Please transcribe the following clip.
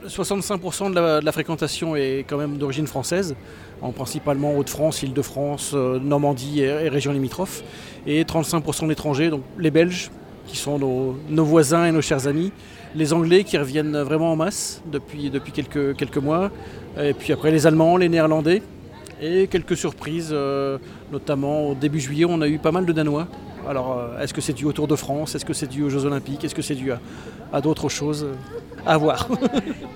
65% de la fréquentation est quand même d'origine française, principalement Hauts-de-France, Île-de-France, Normandie et régions limitrophes, et 35% d'étrangers, donc les Belges, qui sont nos voisins et nos chers amis, les Anglais qui reviennent vraiment en masse depuis quelques mois, et puis après les Allemands, les Néerlandais, et quelques surprises, notamment au début juillet, on a eu pas mal de Danois. Alors, est-ce que c'est dû au Tour de France? Est-ce que c'est dû aux Jeux Olympiques? Est-ce que c'est dû à d'autres choses? À voir.